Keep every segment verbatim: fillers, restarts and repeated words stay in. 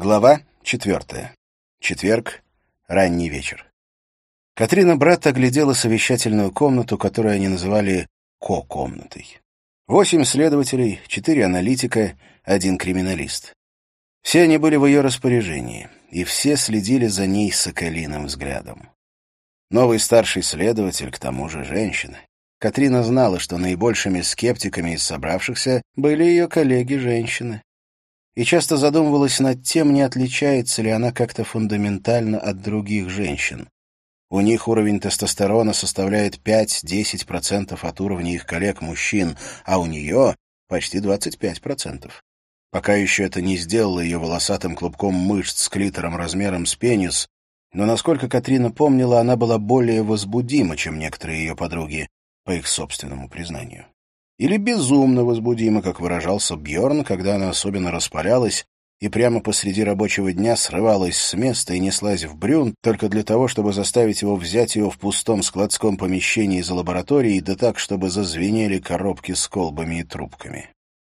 Глава четвертая. Четверг. Ранний вечер. Катрина Бретт оглядела совещательную комнату, которую они называли «ко-комнатой». Восемь следователей, четыре аналитика, один криминалист. Все они были в ее распоряжении, и все следили за ней соколиным взглядом. Новый старший следователь, к тому же женщина. Катрина знала, что наибольшими скептиками из собравшихся были ее коллеги-женщины. И часто задумывалась над тем, не отличается ли она как-то фундаментально от других женщин. У них уровень тестостерона составляет пять-десять процентов от уровня их коллег-мужчин, а у нее почти двадцать пять процентов. Пока еще это не сделало ее волосатым клубком мышц с клитором размером с пенис, но, насколько Катрина помнила, она была более возбудима, чем некоторые ее подруги, по их собственному признанию. Или безумно возбудима, как выражался Бьорн, когда она особенно распалялась и прямо посреди рабочего дня срывалась с места и неслась в Брюн только для того, чтобы заставить его взять ее в пустом складском помещении за лабораторией, да так, чтобы зазвенели коробки с колбами и трубками.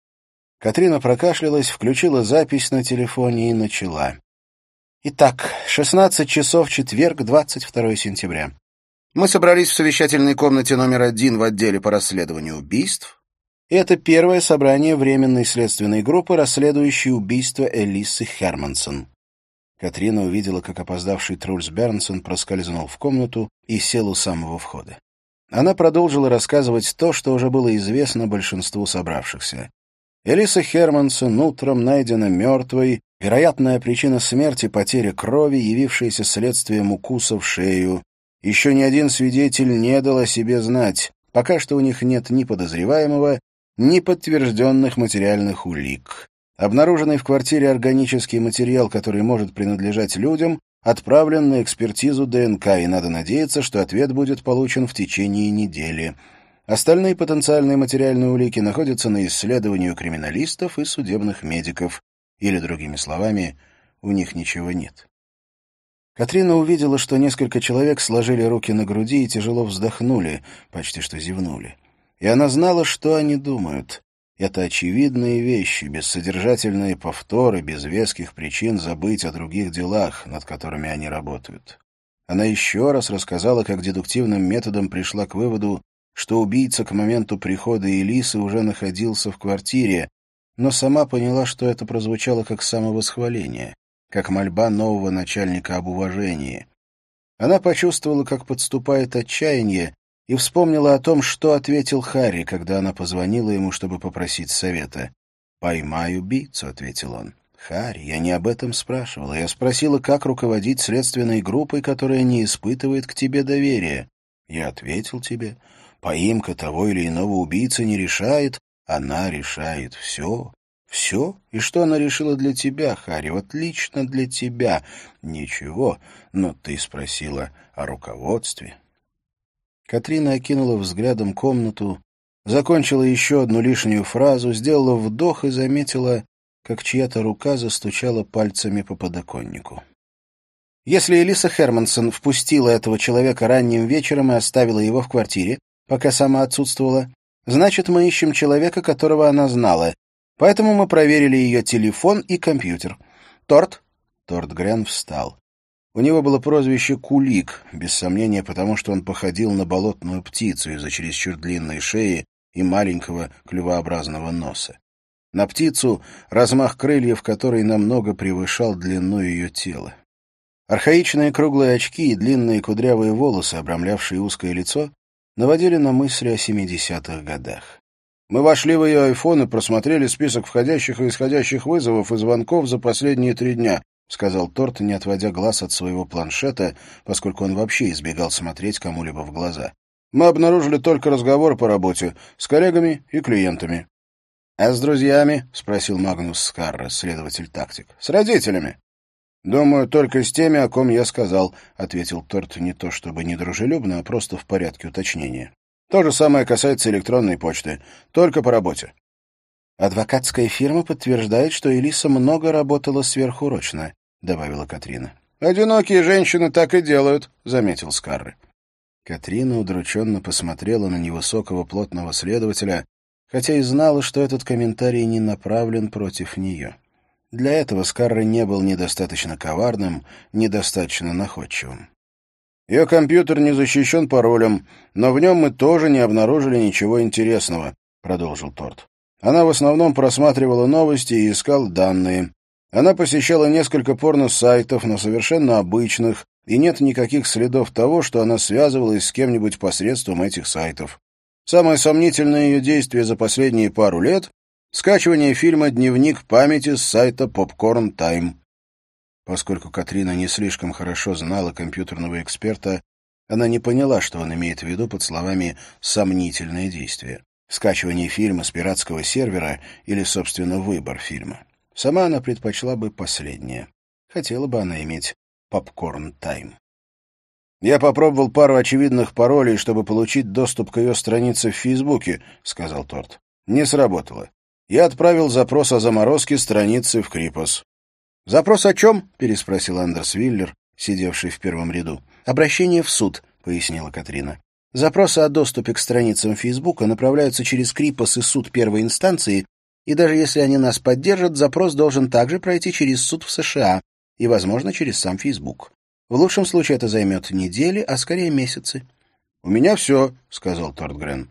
Катрина прокашлялась, включила запись на телефоне и начала. Итак, шестнадцать часов, четверг, двадцать второе сентября. Мы собрались в совещательной комнате номер один в отделе по расследованию убийств. И это первое собрание Временной следственной группы, расследующей убийство Элисы Хермансон. Катрина увидела, как опоздавший Трульс Бернсон проскользнул в комнату и сел у самого входа. Она продолжила рассказывать то, что уже было известно большинству собравшихся. Элиса Хермансон утром найдена мертвой, вероятная причина смерти — потеря крови, явившаяся следствием укуса в шею. Еще ни один свидетель не дал о себе знать. Пока что у них нет ни подозреваемого, ни подтвержденных материальных улик. Обнаруженный в квартире органический материал, который может принадлежать людям, отправлен на экспертизу ДНК, и надо надеяться, что ответ будет получен в течение недели. Остальные потенциальные материальные улики находятся на исследовании у криминалистов и судебных медиков. Или, другими словами, у них ничего нет. Катрина увидела, что несколько человек сложили руки на груди и тяжело вздохнули, почти что зевнули. И она знала, что они думают. Это очевидные вещи, бессодержательные повторы, без веских причин забыть о других делах, над которыми они работают. Она еще раз рассказала, как дедуктивным методом пришла к выводу, что убийца к моменту прихода Элисы уже находился в квартире, но сама поняла, что это прозвучало как самовосхваление, как мольба нового начальника об уважении. Она почувствовала, как подступает отчаяние, и вспомнила о том, что ответил Харри, когда она позвонила ему, чтобы попросить совета. «Поймай убийцу», — ответил он. «Харри, я не об этом спрашивала. Я спросила, как руководить следственной группой, которая не испытывает к тебе доверия. Я ответил тебе, поимка того или иного убийцы не решает, она решает все». «Все? И что она решила для тебя, Харри? Вот лично для тебя?» «Ничего, но ты спросила о руководстве». Катрина окинула взглядом комнату, закончила еще одну лишнюю фразу, сделала вдох и заметила, как чья-то рука застучала пальцами по подоконнику. «Если Элиса Хермансон впустила этого человека ранним вечером и оставила его в квартире, пока сама отсутствовала, значит, мы ищем человека, которого она знала. Поэтому мы проверили ее телефон и компьютер. Торт?» Торт Грен встал. У него было прозвище «Кулик», без сомнения, потому что он походил на болотную птицу из-за чересчур длинной шеи и маленького клювообразного носа. На птицу, размах крыльев которой намного превышал длину ее тела. Архаичные круглые очки и длинные кудрявые волосы, обрамлявшие узкое лицо, наводили на мысли о семидесятых годах. «Мы вошли в ее айфон и просмотрели список входящих и исходящих вызовов и звонков за последние три дня», — сказал Торт, не отводя глаз от своего планшета, поскольку он вообще избегал смотреть кому-либо в глаза. «Мы обнаружили только разговоры по работе с коллегами и клиентами». «А с друзьями?» — спросил Магнус Скарра, следователь-тактик. «С родителями». «Думаю, только с теми, о ком я сказал», — ответил Торт не то чтобы недружелюбно, а просто в порядке уточнения. «То же самое касается электронной почты. Только по работе». «Адвокатская фирма подтверждает, что Элиса много работала сверхурочно», — добавила Катрина. «Одинокие женщины так и делают», — заметил Скарры. Катрина удрученно посмотрела на невысокого плотного следователя, хотя и знала, что этот комментарий не направлен против нее. Для этого Скарра не был недостаточно коварным, недостаточно находчивым. Ее компьютер не защищен паролем, но в нем мы тоже не обнаружили ничего интересного, — продолжил Торт. Она в основном просматривала новости и искала данные. Она посещала несколько порно-сайтов, но совершенно обычных, и нет никаких следов того, что она связывалась с кем-нибудь посредством этих сайтов. Самое сомнительное ее действие за последние пару лет — скачивание фильма «Дневник памяти» с сайта Popcorn Time. Поскольку Катрина не слишком хорошо знала компьютерного эксперта, она не поняла, что он имеет в виду под словами «сомнительное действие». Скачивание фильма с пиратского сервера или, собственно, выбор фильма. Сама она предпочла бы последнее. Хотела бы она иметь Popcorn Time. «Я попробовал пару очевидных паролей, чтобы получить доступ к ее странице в Фейсбуке», — сказал Торт. «Не сработало. Я отправил запрос о заморозке страницы в Крипос». «Запрос о чем?» — переспросил Андерс Виллер, сидевший в первом ряду. «Обращение в суд», — пояснила Катрина. «Запросы о доступе к страницам Фейсбука направляются через Крипос и суд первой инстанции, и даже если они нас поддержат, запрос должен также пройти через суд в США и, возможно, через сам Фейсбук. В лучшем случае это займет недели, а скорее месяцы». «У меня все», — сказал Торт Грен.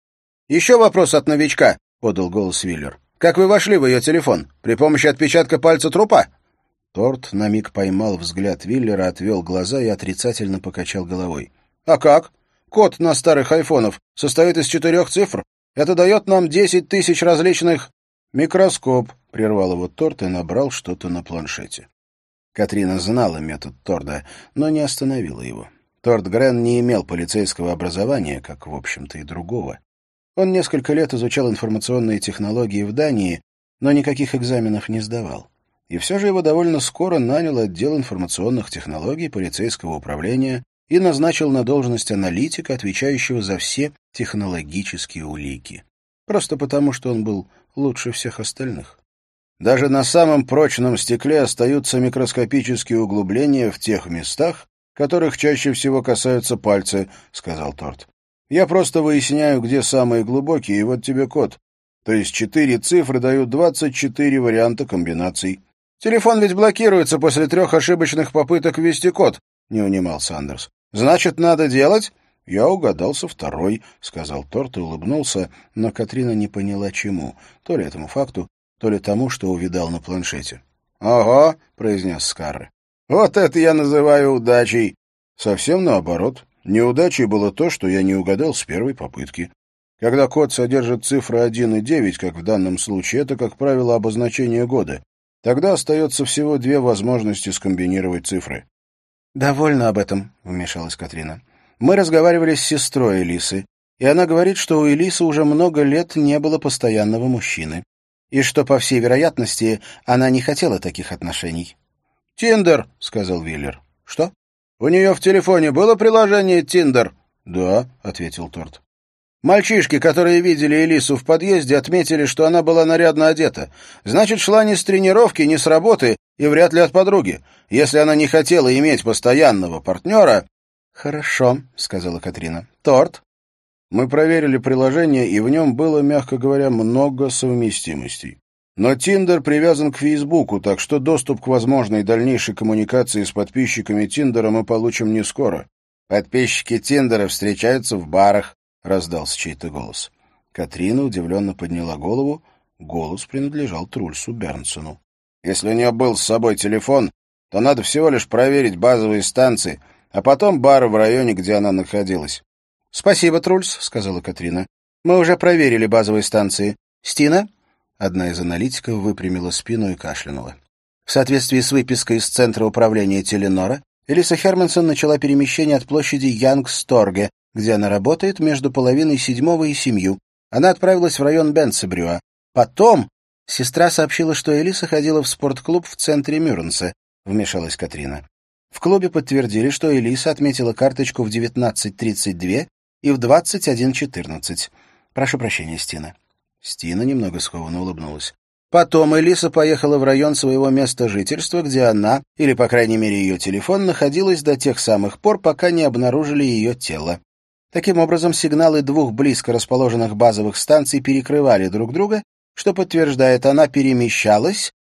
«Еще вопрос от новичка», — подал голос Виллер. «Как вы вошли в ее телефон? При помощи отпечатка пальца трупа?» Торт на миг поймал взгляд Виллера, отвел глаза и отрицательно покачал головой. «А как? Код на старых айфонов состоит из четырех цифр. Это дает нам десять тысяч различных...» «Микроскоп», — прервал его Торт и набрал что-то на планшете. Катрина знала метод Торда, но не остановила его. Торт Грен не имел полицейского образования, как, в общем-то, и другого. Он несколько лет изучал информационные технологии в Дании, но никаких экзаменов не сдавал. И все же его довольно скоро нанял отдел информационных технологий полицейского управления и назначил на должность аналитика, отвечающего за все технологические улики. Просто потому, что он был лучше всех остальных. Даже на самом прочном стекле остаются микроскопические углубления в тех местах, которых чаще всего касаются пальцы, — сказал Торт. Я просто выясняю, где самые глубокие, и вот тебе код. То есть четыре цифры дают двадцать четыре варианта комбинаций. «Телефон ведь блокируется после трех ошибочных попыток ввести код», — не унимался Андерс. «Значит, надо делать?» «Я угадал со второй», — сказал Торт и улыбнулся, но Катрина не поняла, чему. То ли этому факту, то ли тому, что увидал на планшете. «Ага», — произнес Скарра. «Вот это я называю удачей». «Совсем наоборот. Неудачей было то, что я не угадал с первой попытки. Когда код содержит цифры один и девять, как в данном случае, это, как правило, обозначение года. Тогда остается всего две возможности скомбинировать цифры». «Довольно об этом», — вмешалась Катрина. «Мы разговаривали с сестрой Элисы, и она говорит, что у Элисы уже много лет не было постоянного мужчины, и что, по всей вероятности, она не хотела таких отношений». «Тиндер», — сказал Виллер. «Что? У нее в телефоне было приложение Тиндер?» «Да», — ответил Торт. «Мальчишки, которые видели Элису в подъезде, отметили, что она была нарядно одета. Значит, шла не с тренировки, не с работы и вряд ли от подруги. Если она не хотела иметь постоянного партнера...» «Хорошо», — сказала Катрина. «Торт?» Мы проверили приложение, и в нем было, мягко говоря, много совместимостей. Но Тиндер привязан к Фейсбуку, так что доступ к возможной дальнейшей коммуникации с подписчиками Тиндера мы получим не скоро. «Подписчики Тиндера встречаются в барах», — раздался чей-то голос. Катрина удивленно подняла голову. Голос принадлежал Трульсу Бернсону. «Если у нее был с собой телефон, то надо всего лишь проверить базовые станции, а потом бары в районе, где она находилась». «Спасибо, Трульс», — сказала Катрина. «Мы уже проверили базовые станции. Стина?» Одна из аналитиков выпрямила спину и кашлянула. В соответствии с выпиской из Центра управления Теленора, Элиса Хермансон начала перемещение от площади Янгсторге, где она работает, между половиной седьмого и семью. Она отправилась в район Бенцебрюа. Потом сестра сообщила, что Элиса ходила в спортклуб в центре Мюрнса, — вмешалась Катрина. В клубе подтвердили, что Элиса отметила карточку в девятнадцать тридцать два и в двадцать один четырнадцать. Прошу прощения, Стина. Стина немного скованно улыбнулась. Потом Элиса поехала в район своего места жительства, где она, или, по крайней мере, ее телефон, находилась до тех самых пор, пока не обнаружили ее тело. Таким образом, сигналы двух близко расположенных базовых станций перекрывали друг друга, что подтверждает, она перемещалась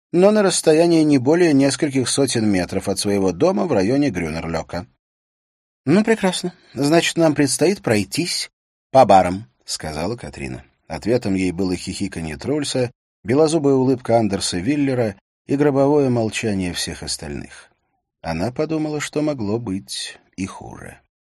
но на расстоянии не более нескольких сотен метров от своего дома в районе Грюнерлёка. — Ну, прекрасно. Значит, нам предстоит пройтись по барам, — сказала Катрина. Ответом ей было хихиканье Трульса, белозубая улыбка Андерса Виллера и гробовое молчание всех остальных. Она подумала, что могло быть и хуже.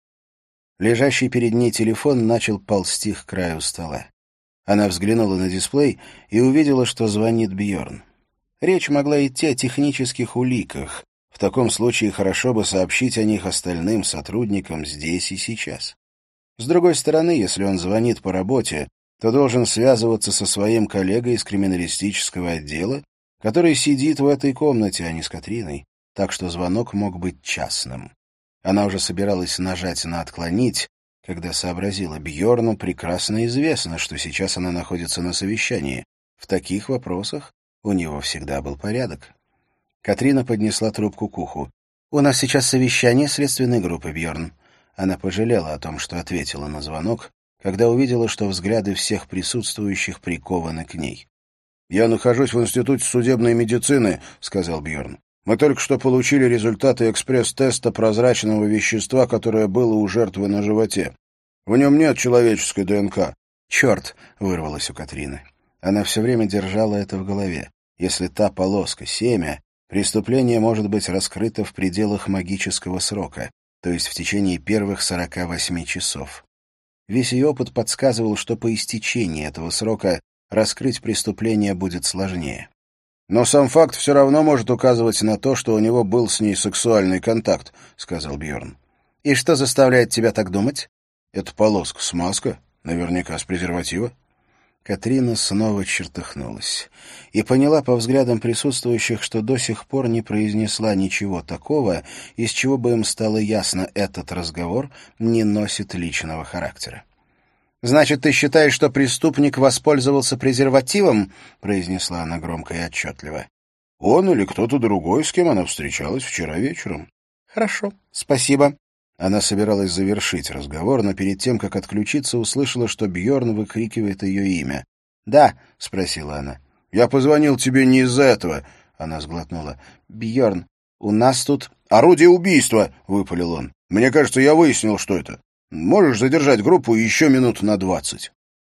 Лежащий перед ней телефон начал ползти к краю стола. Она взглянула на дисплей и увидела, что звонит Бьорн. Речь могла идти о технических уликах. В таком случае хорошо бы сообщить о них остальным сотрудникам здесь и сейчас. С другой стороны, если он звонит по работе, то должен связываться со своим коллегой из криминалистического отдела, который сидит в этой комнате, а не с Катриной, так что звонок мог быть частным. Она уже собиралась нажать на «отклонить», когда сообразила, Бьорну прекрасно известно, что сейчас она находится на совещании. В таких вопросах у него всегда был порядок. Катрина поднесла трубку к уху. «У нас сейчас совещание следственной группы, Бьорн». Она пожалела о том, что ответила на звонок, когда увидела, что взгляды всех присутствующих прикованы к ней. «Я нахожусь в Институте судебной медицины», — сказал Бьорн. «Мы только что получили результаты экспресс-теста прозрачного вещества, которое было у жертвы на животе. В нем нет человеческой ДНК». «Черт!» — вырвалось у Катрины. Она все время держала это в голове. Если та полоска — семя, преступление может быть раскрыто в пределах магического срока, то есть в течение первых сорока восьми часов. Весь ее опыт подсказывал, что по истечении этого срока раскрыть преступление будет сложнее. «Но сам факт все равно может указывать на то, что у него был с ней сексуальный контакт», — сказал Бьорн. «И что заставляет тебя так думать?» «Это полоска, смазка, наверняка с презерватива». Катрина снова чертыхнулась и поняла по взглядам присутствующих, что до сих пор не произнесла ничего такого, из чего бы им стало ясно, этот разговор не носит личного характера. «Значит, ты считаешь, что преступник воспользовался презервативом?» — произнесла она громко и отчетливо. «Он или кто-то другой, с кем она встречалась вчера вечером». «Хорошо, спасибо». Она собиралась завершить разговор, но перед тем, как отключиться, услышала, что Бьорн выкрикивает ее имя. «Да», — спросила она. «Я позвонил тебе не из-за этого», — она сглотнула. «Бьорн, у нас тут...» «Орудие убийства», — выпалил он. «Мне кажется, я выяснил, что это. Можешь задержать группу еще минут на двадцать».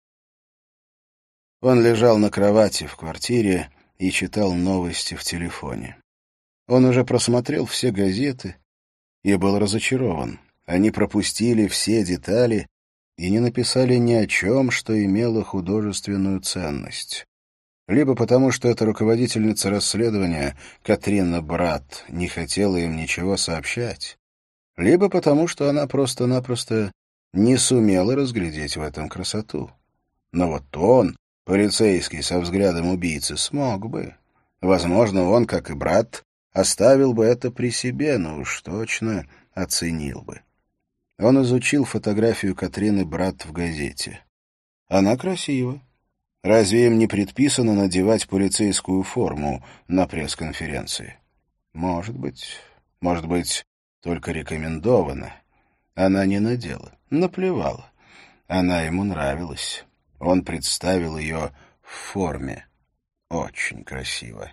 Он лежал на кровати в квартире и читал новости в телефоне. Он уже просмотрел все газеты и был разочарован. Они пропустили все детали и не написали ни о чем, что имело художественную ценность. Либо потому, что эта руководительница расследования, Катрина Брат, не хотела им ничего сообщать, либо потому, что она просто-напросто не сумела разглядеть в этом красоту. Но вот он, полицейский со взглядом убийцы, смог бы. Возможно, он, как и брат, оставил бы это при себе, но уж точно оценил бы. Он изучил фотографию Катрины Брат в газете. Она красива. Разве им не предписано надевать полицейскую форму на пресс-конференции? Может быть. Может быть, только рекомендовано. Она не надела, наплевала. Она ему нравилась. Он представил ее в форме. Очень красиво.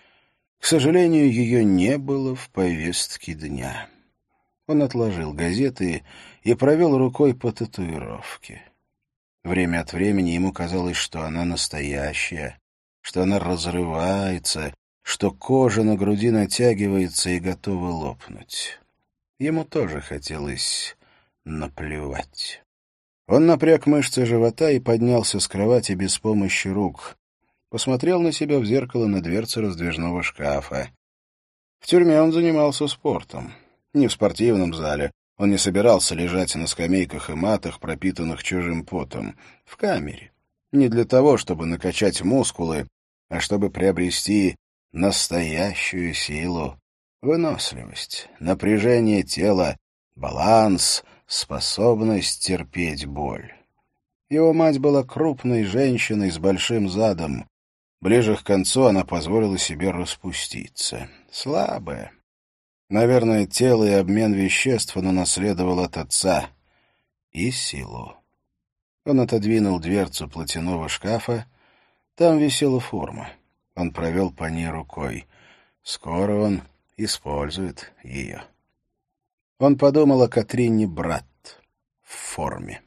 К сожалению, ее не было в повестке дня. Он отложил газеты и провел рукой по татуировке. Время от времени ему казалось, что она настоящая, что она разрывается, что кожа на груди натягивается и готова лопнуть. Ему тоже хотелось наплевать. Он напряг мышцы живота и поднялся с кровати без помощи рук. Посмотрел на себя в зеркало на дверце раздвижного шкафа. В тюрьме он занимался спортом. Не в спортивном зале. Он не собирался лежать на скамейках и матах, пропитанных чужим потом. В камере. Не для того, чтобы накачать мускулы, а чтобы приобрести настоящую силу, выносливость, напряжение тела, баланс, способность терпеть боль. Его мать была крупной женщиной с большим задом. Ближе к концу она позволила себе распуститься. Слабая. Наверное, тело и обмен веществ он унаследовал от отца. И силу. Он отодвинул дверцу платяного шкафа. Там висела форма. Он провел по ней рукой. Скоро он использует ее. Он подумал о Катрине Братт в форме.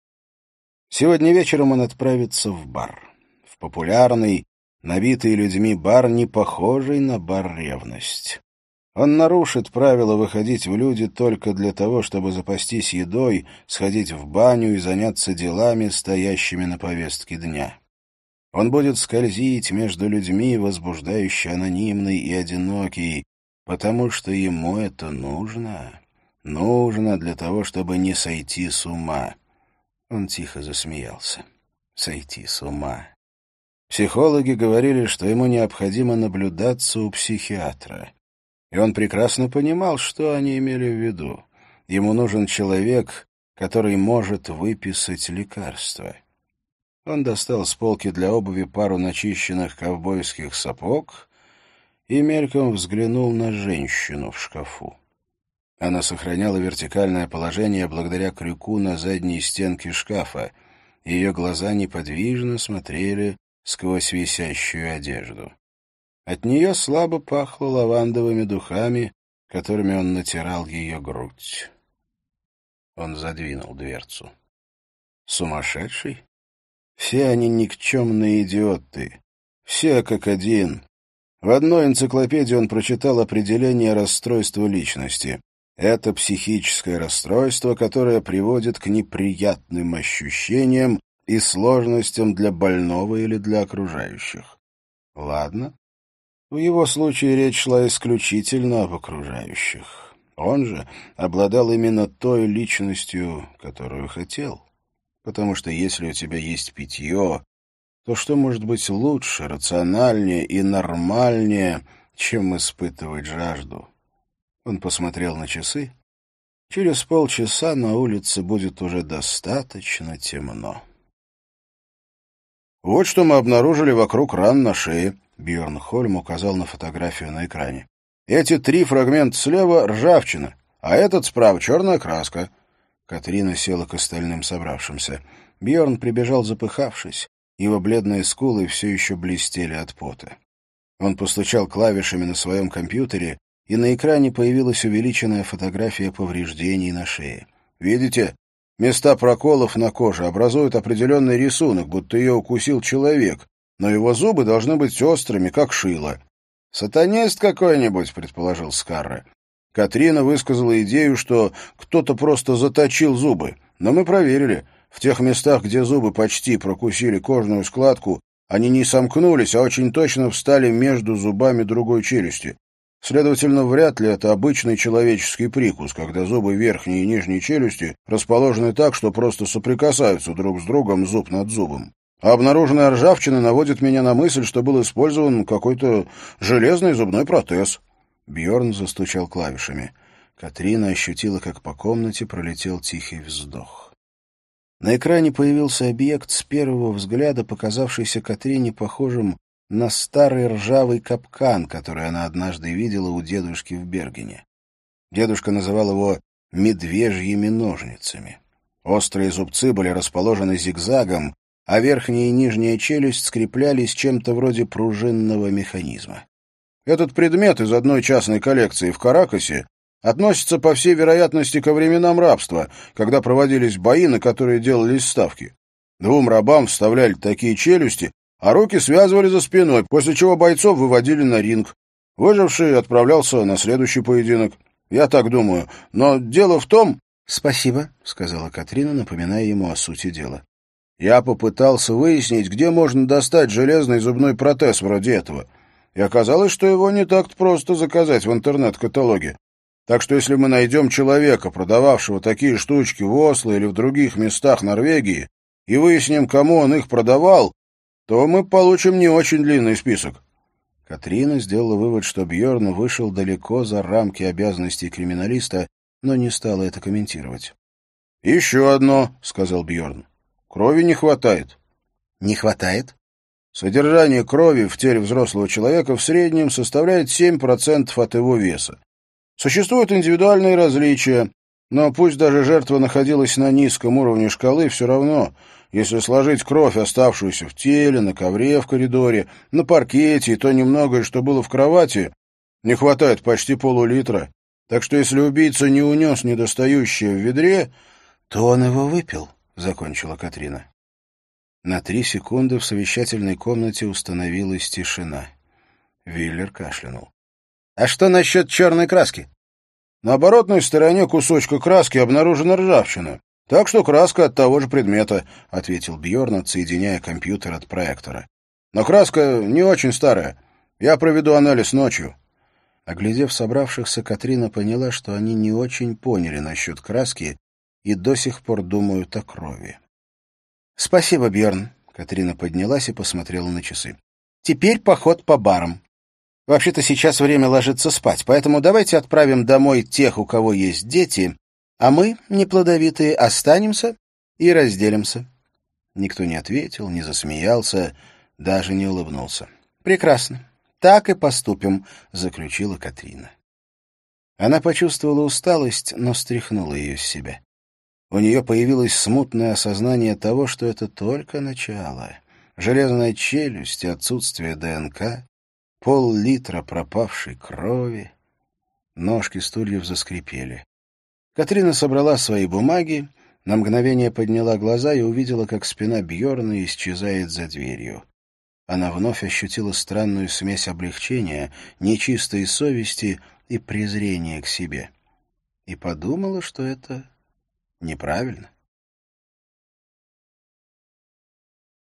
Сегодня вечером он отправится в бар. В популярный, набитый людьми бар, не похожий на бар «Ревность». Он нарушит правило выходить в люди только для того, чтобы запастись едой, сходить в баню и заняться делами, стоящими на повестке дня. Он будет скользить между людьми, возбуждающий анонимный и одинокий, потому что ему это нужно. Нужно для того, чтобы не сойти с ума. Он тихо засмеялся. Сойти с ума. Психологи говорили, что ему необходимо наблюдаться у психиатра. И он прекрасно понимал, что они имели в виду. Ему нужен человек, который может выписать лекарства. Он достал с полки для обуви пару начищенных ковбойских сапог и мельком взглянул на женщину в шкафу. Она сохраняла вертикальное положение благодаря крюку на задней стенке шкафа. Ее глаза неподвижно смотрели сквозь висящую одежду. От нее слабо пахло лавандовыми духами, которыми он натирал ее грудь. Он задвинул дверцу. Сумасшедший? Все они никчемные идиоты. Все как один. В одной энциклопедии он прочитал определение расстройства личности. Это психическое расстройство, которое приводит к неприятным ощущениям и сложностям для больного или для окружающих. Ладно. В его случае речь шла исключительно об окружающих. Он же обладал именно той личностью, которую хотел. Потому что если у тебя есть питье, то что может быть лучше, рациональнее и нормальнее, чем испытывать жажду? Он посмотрел на часы. Через полчаса на улице будет уже достаточно темно. «Вот что мы обнаружили вокруг ран на шее», — Бьорн Хольм указал на фотографию на экране. «Эти три фрагмента слева — ржавчина, а этот справа — черная краска». Катрина села к остальным собравшимся. Бьорн прибежал запыхавшись. Его бледные скулы все еще блестели от пота. Он постучал клавишами на своем компьютере, и на экране появилась увеличенная фотография повреждений на шее. «Видите? Места проколов на коже образуют определенный рисунок, будто ее укусил человек, но его зубы должны быть острыми, как шило». «Сатанист какой-нибудь», — предположил Скарра. Катрина высказала идею, что кто-то просто заточил зубы, но мы проверили. В тех местах, где зубы почти прокусили кожную складку, они не сомкнулись, а очень точно встали между зубами другой челюсти. Следовательно, вряд ли это обычный человеческий прикус, когда зубы верхней и нижней челюсти расположены так, что просто соприкасаются друг с другом зуб над зубом. А обнаруженная ржавчина наводит меня на мысль, что был использован какой-то железный зубной протез. Бьорн застучал клавишами. Катрина ощутила, как по комнате пролетел тихий вздох. На экране появился объект, с первого взгляда показавшийся Катрине похожим на старый ржавый капкан, который она однажды видела у дедушки в Бергене. Дедушка называл его «медвежьими ножницами». Острые зубцы были расположены зигзагом, а верхняя и нижняя челюсть скреплялись чем-то вроде пружинного механизма. Этот предмет из одной частной коллекции в Каракасе относится, по всей вероятности, ко временам рабства, когда проводились бои, на которые делались ставки. Двум рабам вставляли такие челюсти, а руки связывали за спиной, после чего бойцов выводили на ринг. Выживший отправлялся на следующий поединок. Я так думаю. Но дело в том... — Спасибо, — сказала Катрина, напоминая ему о сути дела. Я попытался выяснить, где можно достать железный зубной протез вроде этого. И оказалось, что его не так просто заказать в интернет-каталоге. Так что если мы найдем человека, продававшего такие штучки в Осло или в других местах Норвегии, и выясним, кому он их продавал, то мы получим не очень длинный список. Катрина сделала вывод, что Бьорн вышел далеко за рамки обязанностей криминалиста, но не стала это комментировать. — Еще одно, — сказал Бьорн. — Крови не хватает. — Не хватает? Содержание крови в теле взрослого человека в среднем составляет семь процентов от его веса. Существуют индивидуальные различия, но пусть даже жертва находилась на низком уровне шкалы, все равно Если сложить кровь, оставшуюся в теле, на ковре в коридоре, на паркете и то немногое, что было в кровати, не хватает почти полулитра. Так что если убийца не унес недостающее в ведре, то он его выпил, — закончила Катрина. На три секунды в совещательной комнате установилась тишина. Виллер кашлянул. — А что насчет черной краски? — На оборотной стороне кусочка краски обнаружена ржавчина. Так что краска от того же предмета, — ответил Бьорн, отсоединяя компьютер от проектора. — Но краска не очень старая. Я проведу анализ ночью. Оглядев собравшихся, Катрина поняла, что они не очень поняли насчет краски и до сих пор думают о крови. — Спасибо, Бьорн. Катрина поднялась и посмотрела на часы. — Теперь поход по барам. Вообще-то сейчас время ложиться спать, поэтому давайте отправим домой тех, у кого есть дети, а мы, неплодовитые, останемся и разделимся. Никто не ответил, не засмеялся, даже не улыбнулся. — Прекрасно. Так и поступим, — заключила Катрина. Она почувствовала усталость, но стряхнула ее с себя. У нее появилось смутное осознание того, что это только начало. Железная челюсть и отсутствие ДНК, пол-литра пропавшей крови. Ножки стульев заскрипели. Катрина собрала свои бумаги, на мгновение подняла глаза и увидела, как спина Бьорна исчезает за дверью. Она вновь ощутила странную смесь облегчения, нечистой совести и презрения к себе. И подумала, что это неправильно.